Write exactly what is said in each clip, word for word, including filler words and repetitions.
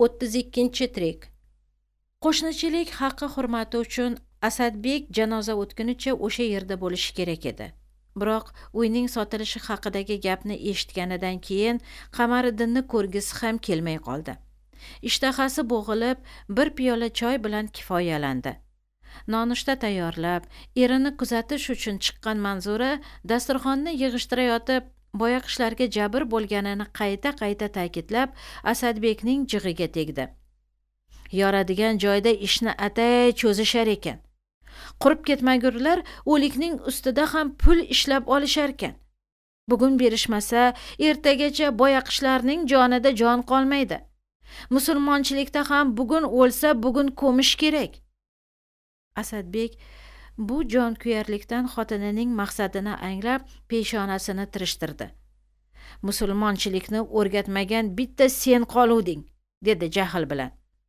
o'ttiz ikkinchi trik. Qo'shnichilik haqqi hurmati uchun Asadbek janoza o'tgunicha o'sha yerda bo'lishi kerak edi. Biroq uyning sotilishi haqidagi gapni eshitganidan keyin Qamariddinni ko'rgisi ham kelmay qoldi. Ishtahasi bo'g'ilib, bir piyola choy bilan kifoyalandi. Nonushta tayyorlab, erini kuzatish uchun chiqqan Manzura dasturxonni yig'ishtirayotib, boyaqishlarga jabr bo'lganini qayta-qayta ta'kidlab, Asadbekning jig'iga tegdi. Yoradigan joyda ishni atay cho'zishar ekan. Qurib ketmagurlar o'likning ustida ham pul ishlab olishar ekan. Bugun berishmasa, ertagacha boyaqishlarning jonida jon qolmaydi. Musulmonchilikda ham bugun o'lsa, bugun ko'mish kerak. Asadbek bu jonkuyarlikdan xotinining maqsadini anglab, peshonasini tirishtirdi. Musulmonchilikni o'rgatmagan bitta sen qoluvding, dedi jahl bilan.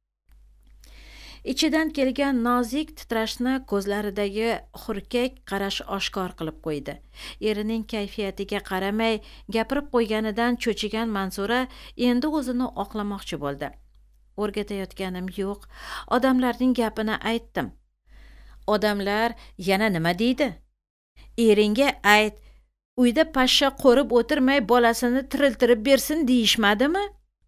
Ichidan kelgan nozik titrashni ko'zlaridagi hurkak qarash oshkor qilib qo'ydi. Erining kayfiyatiga qaramay gapirib qo'yganidan cho'chigan Manzura endi o'zini oqlamoqchi bo'ldi. O'rgatayotganim yo'q, odamlarning gapini aytdim. Odamlar yana nima deydi? Eringga ayt, uyda pashsha qo'rib o'tirmay bolasini tiriltirib bersin deyishmadimi?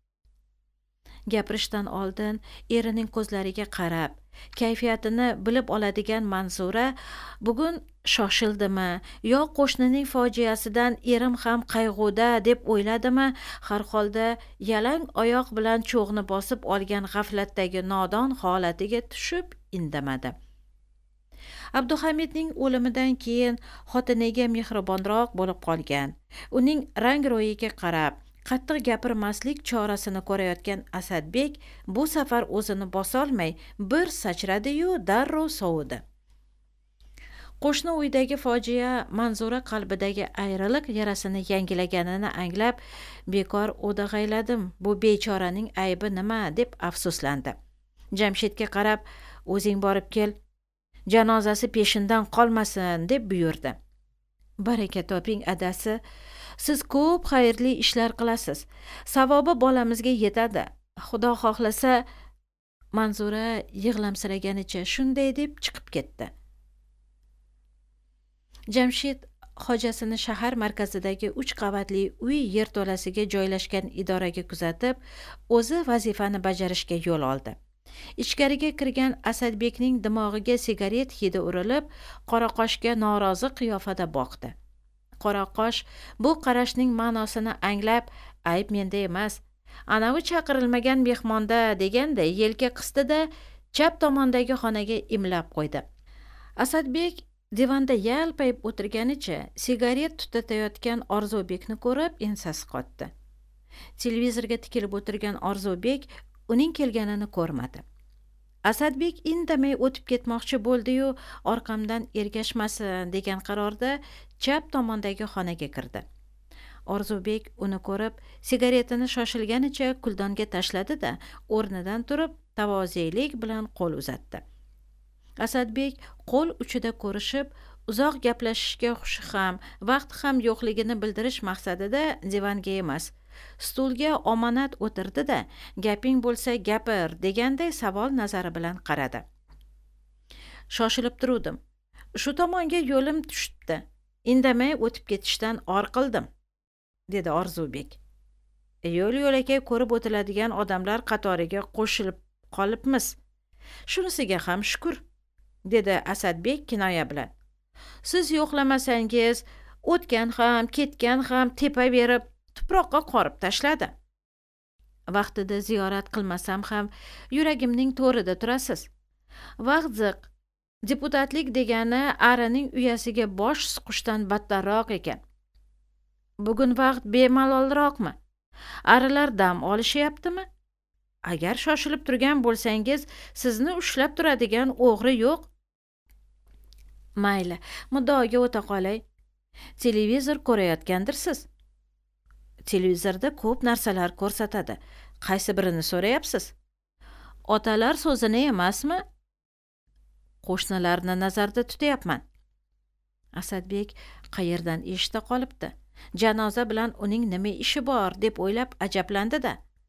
Gapirishdan oldin erining ko'zlariga qarab, kayfiyatini bilib oladigan Manzura bugun shoshildimi yo qo'shnining fojiasidan erim ham qayg'uda deb o'yladimi, har holda yalang oyoq bilan cho'g'ni bosib olgan g'aflatdagi nodon holatiga tushib indamadi. Abduhamidning o'limidan keyin xotiniga mehribonroq bo'lib qolgan. Uning rang-ro'yiga qarab, qattiq gapirmaslik chorasini ko'rayotgan Asadbek bu safar o'zini bosolmay bir sachradi-yu darrov sovudi. Qo'shni uydagi fojia Manzura qalbidagi ayriliq yarasini yangilaganini anglab, bekor o'dag'ayladim, bu bechoraning aybi nima deb afsuslandi. Jamshidga qarab, o'zing borib kel, janozasi peshindan qolmasin deb buyurdi. Baraka toping adasi, siz ko'p xayrli ishlar qilasiz. Savobi bolamizga yetadi. Xudo xohlasa. Manzura yig'lamsiraganicha shunday deb chiqib ketdi. Jamshid hojasini shahar markazidagi uch qavatli uy yerto'lasiga joylashgan idoraga kuzatib, o'zi vazifani bajarishga yo'l oldi. Ichkariga kirgan Asadbekning dimog'iga sigaret hidi urilib, Qoraqoshga norozi qiyofada boqdi. Qoraqosh bu qarashning ma'nosini anglab, ayb menda emas, anavi chaqirilmagan mehmonda deganday yelka qisdi-da, chap tomondagi xonaga imlab qo'ydi. Asadbek divanda yalpayib o'tirganicha sigaret tutatayotgan Orzubekni ko'rib ensasi qotdi. Televizorga tikilib o'tirgan Orzubek uning kelganini ko'rmadi. Asadbek indamay o'tib ketmoqchi bo'ldi-yu, orqamdan ergashmasin degan qarorda chap tomondagi xonaga kirdi. Orzubek uni ko'rib, sigaretini shoshilganicha kuldonga tashladi-da, o'rnidan turib, tavoziylik bilan qo'l uzatdi. Asadbek qo'l uchida ko'rishib, uzoq gaplashishga xushi ham, vaqt ham yo'qligini bildirish maqsadida divanga emas, stulga omonat o'tirdi-da, gaping bo'lsa gapir deganday savol nazari bilan qaradi. Shoshilib turdim. Shu tomonga yo'lim tushibdi. Indamay o'tib ketishdan or qildim, dedi Orzubek. Yo'l yo'lakay ko'rib o'tiladigan odamlar qatoriga qo'shilib qolibmiz. Shunisiga ham shukr, dedi Asadbek kinoya bilan. Siz yo'qlamasangiz, o'tgan ham, ketgan ham tepaverib tuproqqa qorib tashladi. Vaqtida ziyorat qilmasam ham yuragimning to'rida turasiz. Vaqt ziq. Deputatlik degani arining uyasiga bosh suqishdan battarroq ekan. Bugun vaqt bemalolroqmi? Arilar dam olishyaptimi? Agar shoshilib turgan bo'lsangiz, sizni ushlab turadigan o'g'ri yo'q. Mayli, muddaoga o'ta qolay. Televizor ko'rayotgandirsiz. Televizorda ko'p narsalar ko'rsatadi. Qaysi birini so'rayapsiz? Otalar so'zini emasmi? Qo'shnilarni nazarda tutyapman. Asadbek qayerdan eshita qolibdi? Janoza bilan uning nima ishi bor deb o'ylab ajablandi-da.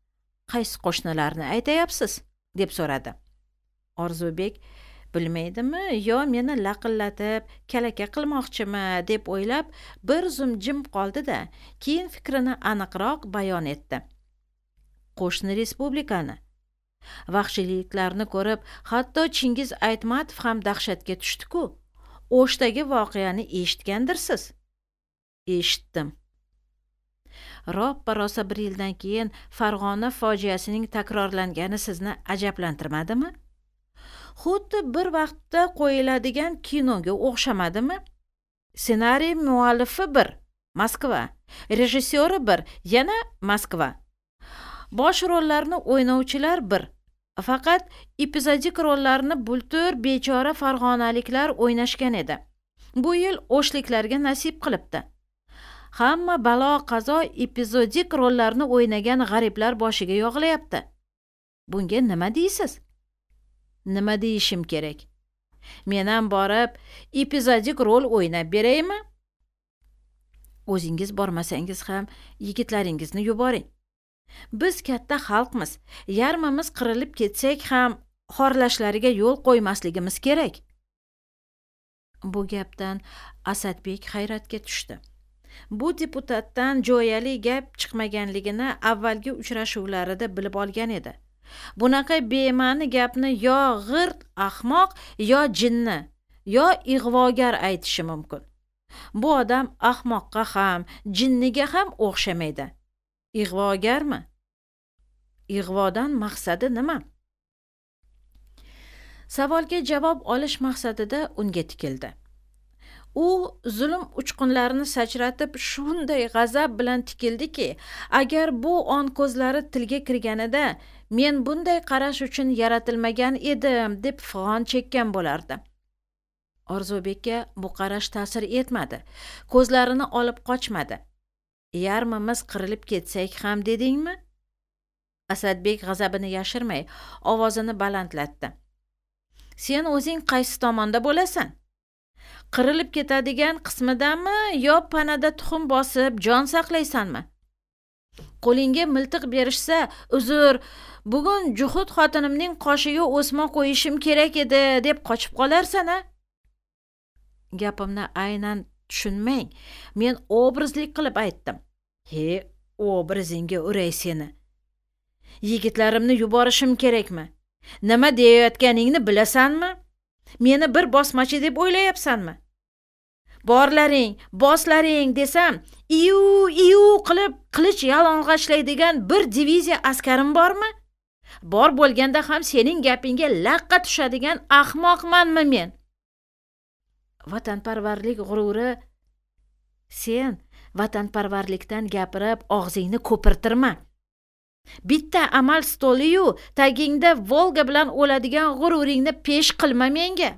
Qaysi qo'shnilarni aytayapsiz? Deb so'radi. Orzubek bilmaydimi yo meni laqillatib kalaka qilmoqchimi deb o'ylab bir zum jim qoldi-da, keyin fikrini aniqroq bayon etdi. Qo'shni respublikani. Vahshiyliklarni ko'rib, hatto Chingiz Aytmatov ham dahshatga tushdi-ku. O'shdagi voqeani eshitgandirsiz? Eshitdim. Roppa-rosa bir yildan keyin Farg'ona fojiasining takrorlangani sizni ajablantirmadimi? Xuddi bir vaqtda qo'yiladigan kinoga o'xshamadimi? Ssenariy muallifi bir, Moskva, rejissyori bir, yana Moskva. Bosh rollarni o'ynovchilar bir. Faqat epizodik rollarni bultur bechora farg'onaliklar o'ynashgan edi. Bu yil o'shliklarga nasib qilibdi. Hamma balo qazo epizodik rollarni o'ynagan g'ariblar boshiga yog'ilayapti. Bunga nima deysiz? Nima deyishim kerak? Men ham borib epizodik rol o'ynab beraymi? O'zingiz bormasangiz ham yigitlaringizni yuboring. Biz katta xalqmiz. Yarmimiz qirilib ketsak ham xorlashlariga yo'l qo'ymasligimiz kerak. Bu gapdan Asadbek hayratga tushdi. Bu deputatdan jo'yali gap chiqmaganligini avvalgi uchrashuvlarida bilib olgan edi. Bunaqa bema'ni gapni yo g'irt ahmoq, yo jinni, yo ig'vogar aytishi mumkin. Bu odam ahmoqqa ham, jinniga ham o'xshamaydi. Ig'vogarmi? Ig'vodan maqsadi nima? Savolga javob olish maqsadida unga tikildi. U zulm uchqunlarini sachratib shunday g'azab bilan tikildiki, agar bu on ko'zlari tilga kirganida men bunday qarash uchun yaratilmagan edim deb fig'on chekkan bo'lardi. Orzubekka bu qarash ta'sir etmadi. Ko'zlarini olib qochmadi. Yarmimiz qirilib ketsak ham dedingmi? Asadbek g'azabini yashirmay ovozini balandlatdi. Sen o'zing qaysi tomonda bo'lasan? Qirilib ketadigan qismidanmi yo panada tuxum bosib jon saqlaysanmi? Qo'lingga miltiq berishsa, uzr, bugun juhud xotinimning qoshiga o'sma qo'yishim kerak edi deb qochib qolarsan-a? Gapimni aynan tushunmang. Men obrazlik qilib aytdim. He, obrazingga uray seni. Yigitlarimni yuborishim kerakmi? Nima deyayotganingni bilasanmi? Meni bir bosmachi deb o'ylayapsanmi? Borlaring, boslaring desam, iyu iyu qilib qilich yalang'ochlaydigan bir diviziya askarim bormi? Bor bo'lganda ham sening gapingga laqqa tushadigan ahmoqmanmi men? Vatanparvarlik g'ururi. Sen vatanparvarlikdan gapirib og'zingni ko'pirtirma. Bitta amal stoli-yu tagingda Volga bilan o'ladigan g'ururingni pesh qilma menga.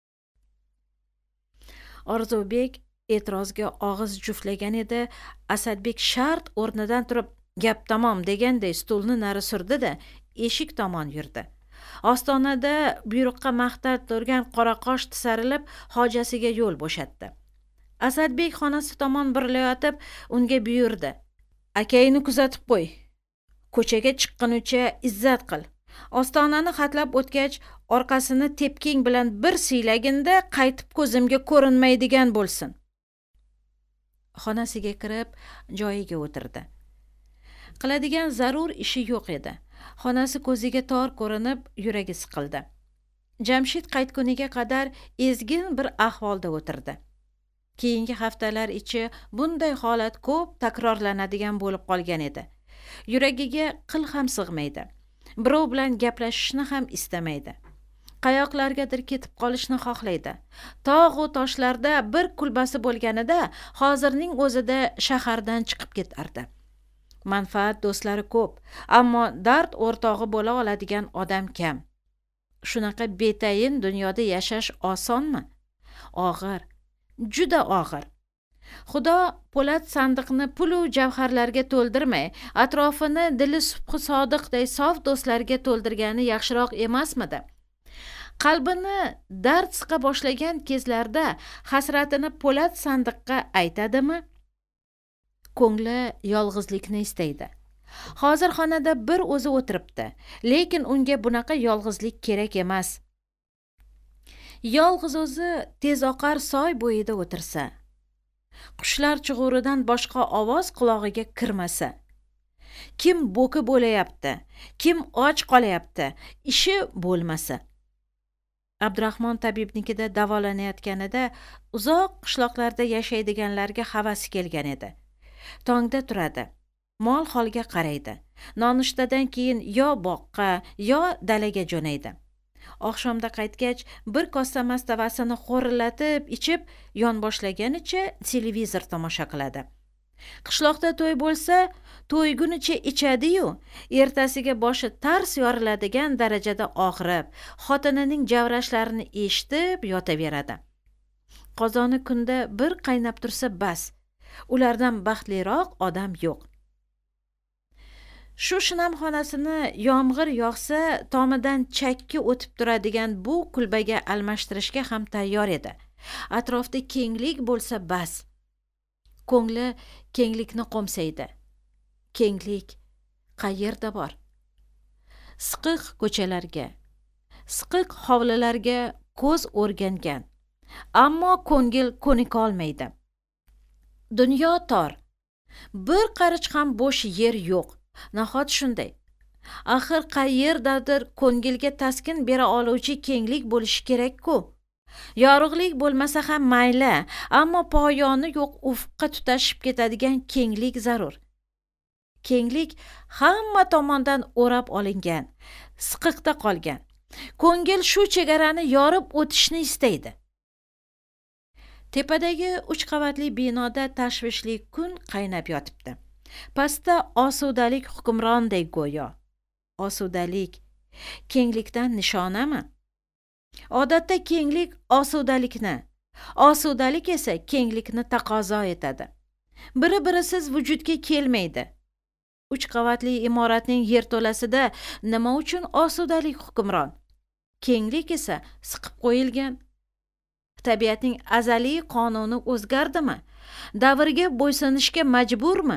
Orzubek e'tirozga og'iz juftlagan edi. Asadbek shart o'rnidan turib, gap tamom deganday stulni nari surdi-da, eshik tomon yurdi. Ostonada buyruqqa maqtab turgan qoraqosh tisarilib, hojasiga yo'l bo'shatdi. Asadbek xonasi tomon burilayotib, unga buyurdi. Akayni kuzatib qo'y. Ko'chaga chiqqunicha izzat qil. Ostonani xatlab o'tgach, orqasini tepking bilan bir siylaginda qaytib ko'zimga ko'rinmaydigan bo'lsin. Xonasiga kirib, joyiga o'tirdi. Qiladigan zarur ishi yo'q edi. Xonasi ko'ziga tor ko'rinib, yuragi siqildi. Jamshid qaytguniga qadar ezgin bir ahvolda o'tirdi. Keyingi haftalar ichi bunday holat ko'p takrorlanadigan bo'lib qolgan edi. Yuragiga qil ham sig'maydi. Birov bilan gaplashishni ham istamaydi. Qayoqlargadir ketib qolishni xohlaydi. Tog' va toshlarda bir kulbasi bo'lganida hozirning o'zida shahardan chiqib ketardi. Manfaat do'stlari ko'p, ammo dard o'rtog'i bo'la oladigan odam kam. Shunaqa betayin dunyoda yashash osonmi? Og'ir, juda og'ir. Xudo po'lat sandiqni pul u javharlarga to'ldirmay, atrofini dili subhi sodiqday sof do'stlarga to'ldirgani yaxshiroq emasmidi? Qalbini dard siqa boshlagan kezlarda hasratini po'lat sandiqqa aytadimi? Ko'ngli yolg'izlikni istaydi. Hozir xonada bir o'zi o'tiribdi, lekin unga bunaqa yolg'izlik kerak emas. Yolg'iz o'zi tezoqar soy bo'yida o'tirsa, qushlar chug'uridan boshqa ovoz qulog'iga kirmasa, kim bo'ki bo'layapti, kim och qolayapti, ishi bo'lmasa. Abdurahmon tabibnikida davolanayotganida uzoq qishloqlarda yashaydiganlarga havasi kelgan edi. Tongda turadi, mol holga qaraydi. Nonushtadan keyin yo boqqa, yo dalaga jo'naydi. Oqshomda qaytgach, bir kosa mastavasini xo'rillatib ichib, yonboshlaganicha televizor tomosha qiladi. Qishloqda to'y bo'lsa, to'ygunicha ichadi-yu, ertasiga boshi tars yoriladigan darajada og'rib, xotinining javrashlarini eshitib yotaveradi. Qozoni kunda bir qaynab tursa bas, ulardan baxtliroq odam yo'q. Shu shinam xonasini yomg'ir yog'sa tomidan chakki o'tib turadigan bu kulbaga almashtirishga ham tayyor edi. Atrofda kenglik bo'lsa bas. Ko'ngli kenglikni qo'msaydi. Kenglik qayerda bor? Siqiq ko'chalarga, siqiq hovlilarga ko'z o'rgangan, ammo ko'ngil ko'nika olmaydi. Dunyo tor. Bir qarich ham bo'sh yer yo'q. Nahot shunday? Axir qayerdadir ko'ngilga taskin bera oluvchi kenglik bo'lishi kerak-ku. Yorug'lik bo'lmasa ham mayli, ammo poyoni yo'q ufqqa tutashib ketadigan kenglik zarur. Kenglik hamma tomondan o'rab olingan, siqiqda qolgan. Ko'ngil shu chegarani yorib o'tishni istaydi. Tepadagi uch qavatli binoda tashvishli kun qaynab yotibdi. Pastda osudalik hukmrondek go'yo. Osudalik kenglikdan nishonami? Odatda kenglik osudalikni, osudalik esa kenglikni taqozo etadi. Biri-birisiz vujudga kelmaydi. Uch qavatli imoratning yerto'lasida nima uchun osudalik hukmron? Kenglik esa siqib qo'yilgan. Tabiatning azaliy qonuni o'zgardimi? Davrga bo'ysunishga majburmi?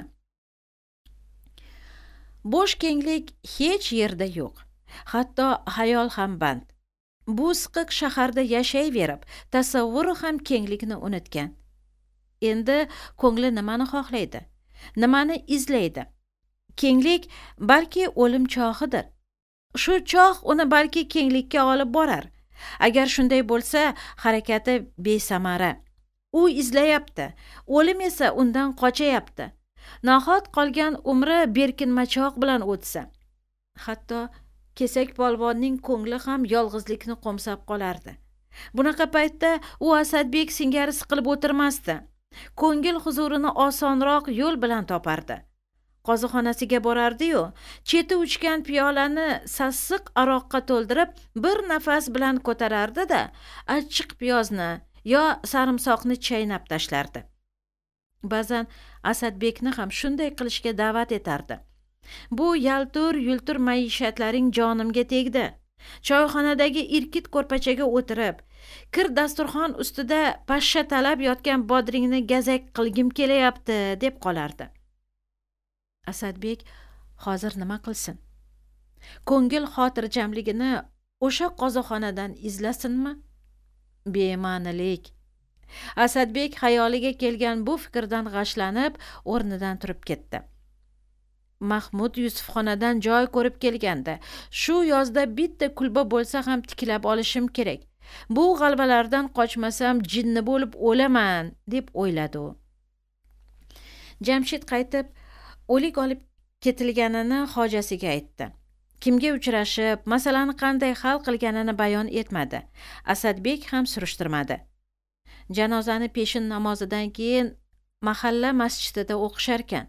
Bo'sh kenglik hech yerda yo'q. Hatto xayol ham band. Bu siqiq shaharda yashayverib, tasavvuri ham kenglikni unutgan. Endi ko'ngli nimani xohlaydi? Nimani izlaydi? Kenglik balki o'lim chog'idir. Shu chog' uni balki kenglikka olib borar. Agar shunday bo'lsa, harakati besamara. U izlayapti, o'lim esa undan qochayapti. Nahot qolgan umri berkinmachoq bilan o'tsa. Hatto kesak polvonning ko'ngli ham yolg'izlikni qo'msab qolardi. Bunaqa paytda u Asadbek singari siqilib o'tirmasdi. Ko'ngil huzurini osonroq yo'l bilan topardi. Qo'zixonasiga borardi-yu, cheti uchgan piyolani sassiq aroqqa to'ldirib, bir nafas bilan ko'tarardi-da, achchiq piyozni yo sarimsoqni chaynab tashlardi. Ba'zan Asadbekni ham shunday qilishga da'vat etardi. Bu yaltur-yultur maishatlaring jonimga tegdi. Choyxonadagi irkit ko'rpachaga o'tirib, kir dasturxon ustida pashsha talab yotgan bodringni gazak qilgim kelayapti, deb qolardi. Asadbek hozir nima qilsin? Ko'ngil xotirjamligini o'sha qozoxonadan izlasinmi? Bema'nilik. Asadbek xayoliga kelgan bu fikrdan g'ashlanib, o'rnidan turib ketdi. Mahmud Yusufxonadan joy ko'rib kelganda, shu yozda bitta kulba bo'lsa ham tiklab olishim kerak. Bu g'alvalardan qochmasam jinni bo'lib o'laman, deb o'yladi u. Jamshid qaytib, o'lik olib ketilganini hojasiga aytdi. Kimga uchrashib, masalani qanday hal qilganini bayon etmadi. Asadbek ham surishtirmadi. Janozani peshin namozidan keyin mahalla masjidida o'qisharkan.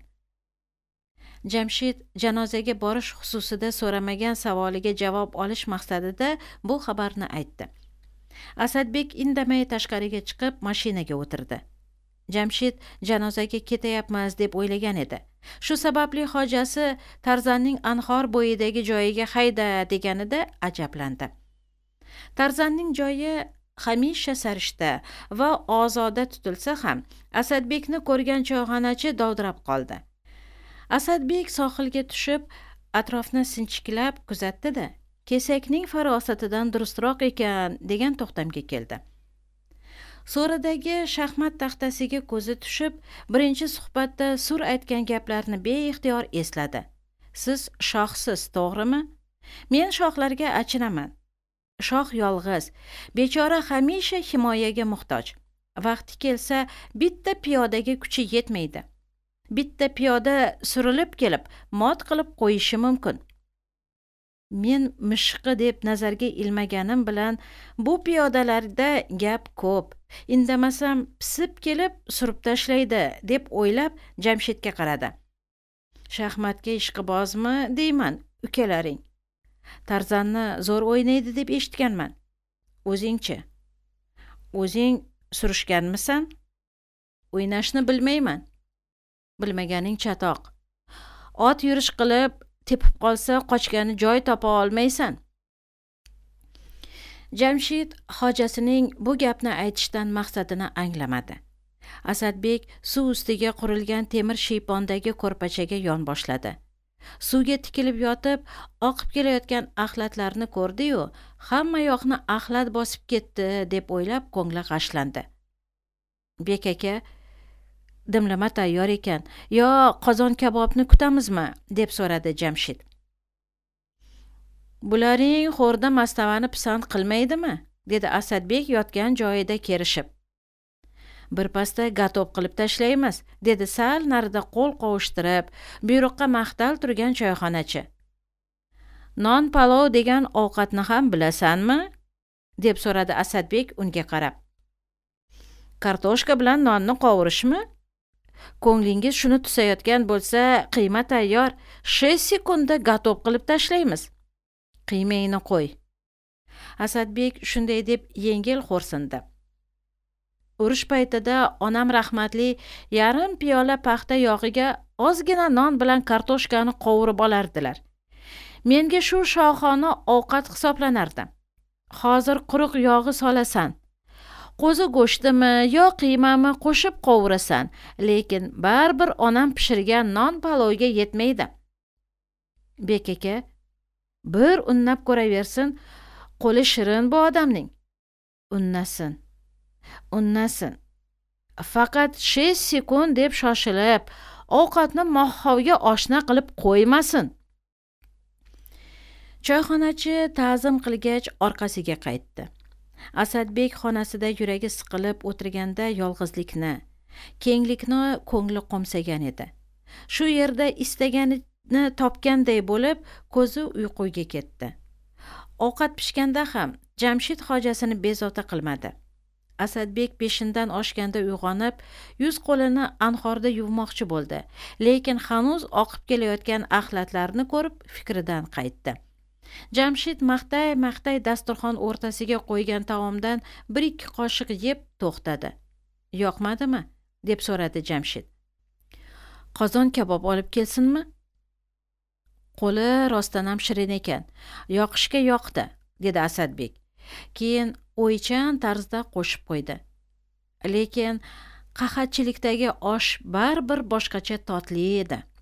Jamshid janozaga borish xususida so'ramagan savoliga javob olish maqsadida bu xabarni aytdi. Asadbek indamay tashqariga chiqib mashinaga o'tirdi. Jamshid janozaga ketayapmiz deb o'ylagan edi. Shu sababli hojasi Tarzanning anhor bo'yidagi joyiga hayda deganida ajablandi. Tarzanning joyi hamisha sarishta va ozoda tutilsa ham, Asadbekni ko'rgan choyxonachi dovdirab qoldi. Asadbek sohilga tushib atrofni sinchiklab kuzatdi-da, kesakning farosatidan durustroq ekan degan to'xtamga keldi. So'ridagi shaxmat taxtasiga ko'zi tushib, birinchi suhbatda sur aytgan gaplarni beixtiyor esladi. Siz shohsiz, to'g'rimi? Men shohlarga achinaman. Shoh yolg'iz, bechora hamisha himoyaga muhtoj. Vaqti kelsa, bitta piyodaga kuchi yetmaydi. Bitta piyoda surilib kelib, mot qilib qo'yishi mumkin. Men mishiqi deb nazarga ilmaganim bilan bu piyodalarda gap ko'p. Indamasam pisib kelib surib tashlaydi deb o'ylab Jamshidga qaradi. Shaxmatga ishqibozmi deyman, ukalaring. Tarzanni zo'r o'ynaydi deb eshitganman. O'zingchi? O'zing surishganmisan? O'ynashni bilmayman. Bilmaganing chatoq. Ot yurish qilib tepib qolsa qochgani joy topa olmaysan. Jamshid hojasining bu gapni aytishdan maqsadini anglamadi. Asadbek suv ustiga qurilgan temir shiypondagi ko'rpachaga yon boshladi. Suvga tikilib yotib, oqib kelayotgan axlatlarni ko'rdi-yu, hamma yoqni axlat bosib ketdi deb o'ylab ko'ngli g'ashlandi. Bek aka, dimlama tayyor ekan, yo qozon kabobni kutamizmi? Deb so'radi Jamshid. Bularning xo'rda mastavani pisand qilmaydimi? Dedi Asadbek yotgan joyida kerishib. Birpasda gatob qilib tashlaymiz, dedi sal narida qo'l qovushtirib, buyruqqa maqtal turgan choyxonachi. Non palov degan ovqatni ham bilasanmi? Deb so'radi Asadbek unga qarab. Kartoshka bilan nonni qovurishmi? Ko'nglingiz shuni tusayotgan bo'lsa, qiyma tayyor, besh sekundda gatob qilib tashlaymiz. Qiymangni qo'y. Asadbek shunday deb yengil xo'rsindi. Urush paytida onam rahmatli yarim piyola paxta yog'iga ozgina non bilan kartoshkani qovurib olardilar. Menga shu shohona ovqat hisoblanardi. Hozir quruq yog'i solasan. Qo'zi go'shtimi yo qiymami qo'shib qovurasan, lekin baribir onam pishirgan non palovga yetmaydi. Bek aka, bir unnab ko'raversin, qo'li shirin bu odamning. Unnasin. Unnasin. Faqat besh sekund deb shoshilib, ovqatni mohhovga oshna qilib qo'ymasin. Choyxonachi ta'zim qilgach orqasiga qaytdi. Asadbek xonasida yuragi siqilib o'tirganda yolg'izlikni, kenglikni ko'ngli qo'msagan edi. Shu yerda istaganini topganday bo'lib, ko'zi uyquga ketdi. Ovqat pishganda ham Jamshid hojasini bezovta qilmadi. Asadbek peshindan oshganda uyg'onib, yuz qo'lini anhorda yuvmoqchi bo'ldi, lekin hanuz oqib kelayotgan axlatlarni ko'rib fikridan qaytdi. Jamshid maqtay-maqtay dasturxon o'rtasiga qo'ygan taomdan bir ikki qoshiq yeb to'xtadi. Yoqmadimi? Deb so'radi Jamshid. Qozon kabob olib kelsinmi? Qo'li rostdan ham shirin ekan. Yoqishga yoqdi, dedi Asadbek. Keyin o'ychan tarzda qo'shib qo'ydi. Lekin qahatchilikdagi osh baribir boshqacha totli edi.